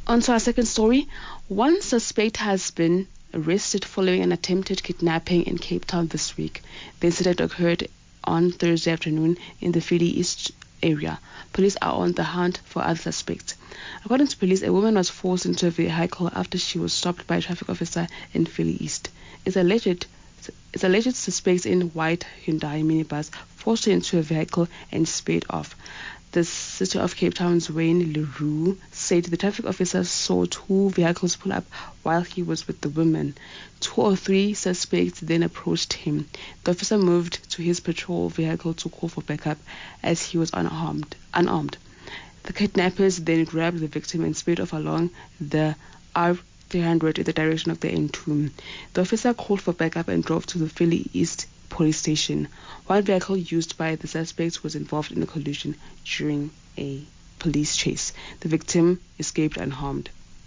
On to our second story. One suspect has been arrested following an attempted kidnapping in Cape Town this week. The incident occurred on Thursday afternoon in the Philly East area. Police are on the hunt for other suspects. According to police, a woman was forced into a vehicle after she was stopped by a traffic officer in Philly East. It's alleged suspects in white Hyundai minibus forced her into a vehicle and sped off. The City of Cape Town's Wayne Leroux said the traffic officer saw two vehicles pull up while he was with the woman. 2 or 3 suspects then approached him. The officer moved to his patrol vehicle to call for backup as he was unarmed. The kidnappers then grabbed the victim and sped off along the R300 in the direction of the N2. The officer called for backup and drove to the Philly East police station. One vehicle used by the suspects was involved in a collision during a police chase. The victim escaped unharmed.